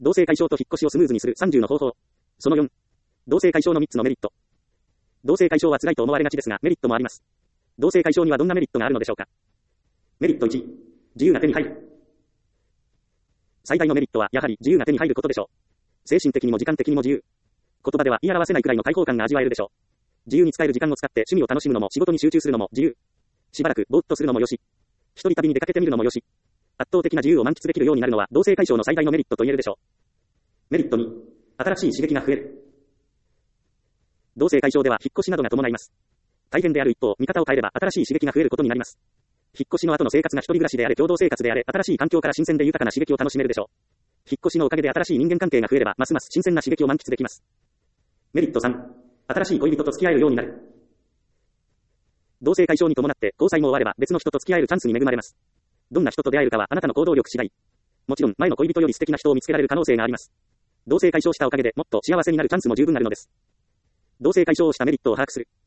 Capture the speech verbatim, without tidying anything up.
同性解消と引っ越しをスムーズにするさんじゅうの方法。そのよん。同性解消のみっつのメリット。同性解消は辛いと思われがちですが、メリットもあります。同性解消にはどんなメリットがあるのでしょうか。メリットいち。自由が手に入る。最大のメリットは、やはり自由が手に入ることでしょう。精神的にも時間的にも自由。言葉では言い表せないくらいの開放感が味わえるでしょう。自由に使える時間を使って趣味を楽しむのも仕事に集中するのも自由。しばらくぼーっとするのもよし。一人旅に出かけてみるのもよし。圧倒的な自由を満喫できるようになるのは同性解消の最大のメリットと言えるでしょう。メリットに、新しい刺激が増える。同性解消では引っ越しなどが伴います。大変である一方、見方を変えれば新しい刺激が増えることになります。引っ越しの後の生活が一人暮らしであれ共同生活であれ、新しい環境から新鮮で豊かな刺激を楽しめるでしょう。引っ越しのおかげで新しい人間関係が増えれば、ますます新鮮な刺激を満喫できます。メリットさん、新しい恋人と付き合えるようになる。同性解消に伴って交際も終われば別の人と付き合えるチャンスに恵まれます。どんな人と出会えるかはあなたの行動力次第。もちろん前の恋人より素敵な人を見つけられる可能性があります。同性解消したおかげでもっと幸せになるチャンスも十分あるのです。同性解消をしたメリットを把握する。